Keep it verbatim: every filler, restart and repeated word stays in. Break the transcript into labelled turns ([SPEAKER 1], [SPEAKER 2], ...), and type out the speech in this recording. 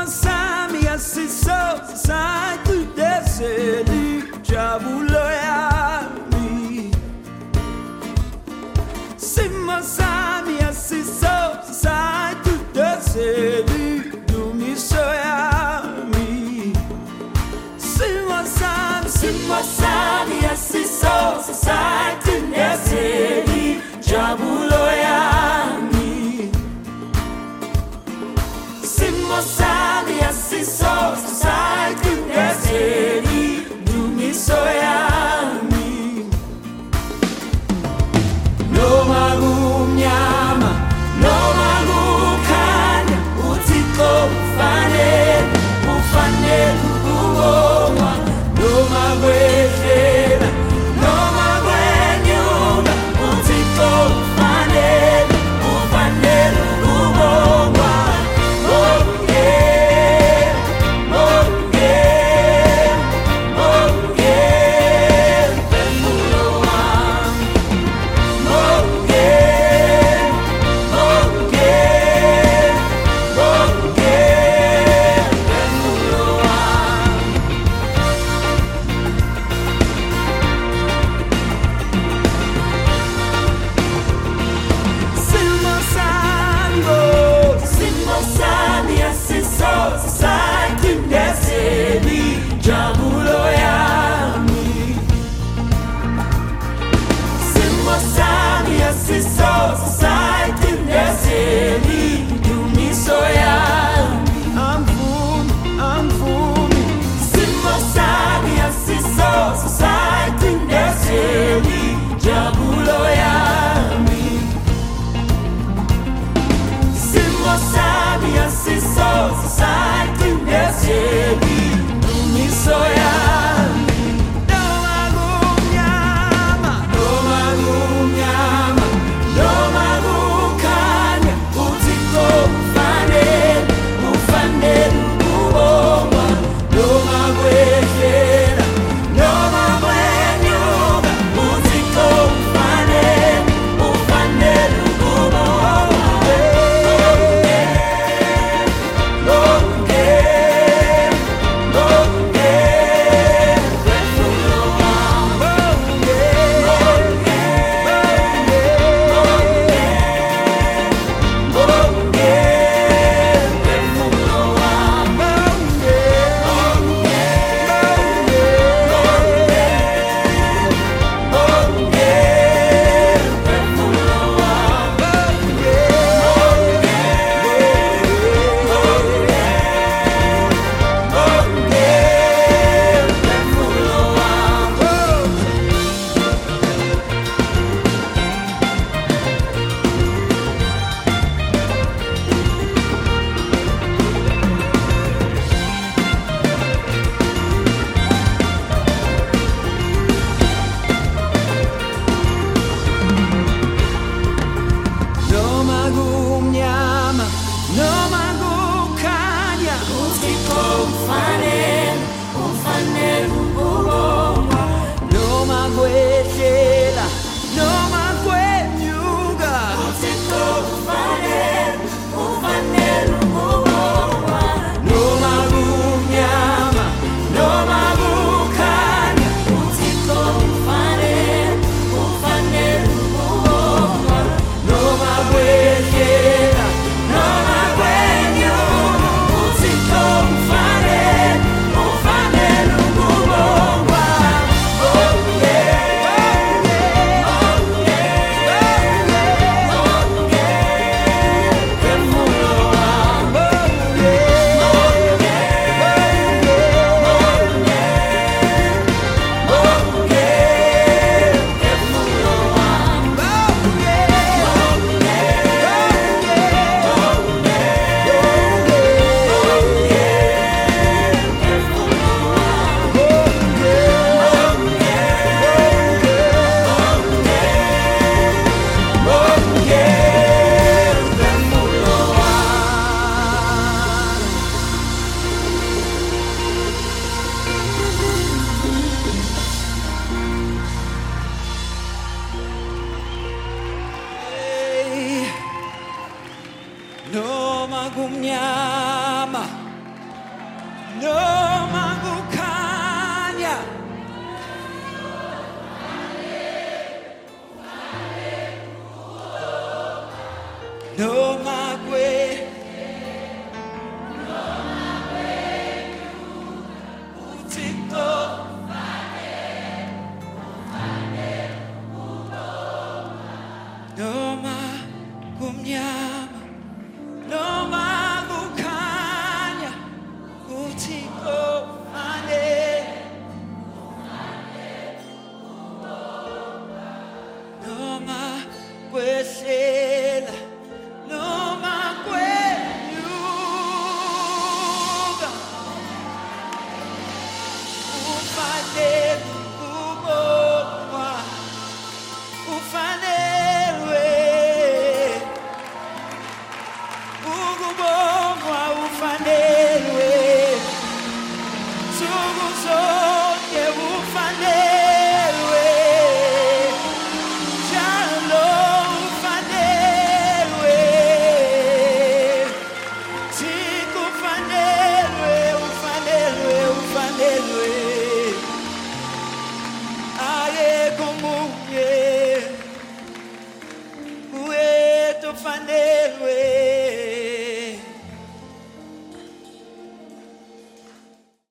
[SPEAKER 1] Sami asiso sai tu desedi jabuloyami. Sima Sami asiso sai tu desedi dumisoyami. Sima Sami, Sima Sami asiso sai tu desedi jabuloyami. Sima Sami asiso sai tu desedi dumisoyami. No magumnyama, no magukanya, utiko ufanele, ufanele ubongwa. No magwedlela, no magwenyuka, utiko ufanele, ufanele ubongwa. Oh yeah, oh yeah, oh yeah, Pembulo wami. Oh yeah, oh yeah, oh yeah, Pembulo wami. Sima Sami, oh, Sima Sami asiso sai tu desedi jabuloyami. Sima Sami asiso sai tu desedi dumisoyami. I'm fumi, I'm fumi. Sima Sami asiso sai tu desedi jabuloyami. Sima Sami asiso sai tu desedi dumisoyami. No magumnyama, no magumnyama, no magukanya, utiko ufanele, ufanele ubongwa. No magwedlela, no magwenyuka, utiko ufanele, ufanele ubongwa. Oh yeah, oh yeah, Pembulo wami. Oh yeah, oh yeah, oh yeah, Pembulo wami. Oh yeah, oh yeah, oh yeah, Pembulo wami. No magumnyama, no magukanya, utiko ufanele, ufanele ubongwa. No magwedlela, no magwenyuka, utiko ufanele, ufanele ubongwa. No magumnyama, no magukanya, utiko ufanele, ufanele ubongwa. No magwedlela, no magwenyuka, utiko ufanele, ufanele ubongwa. Oh yeah, oh yeah, oh yeah, Pembulo wami. Oh yeah, oh yeah, Pembulo wami. No magumnyama, magukanya no magwe utiko no magumnyama no magukanya utiko mane no magwese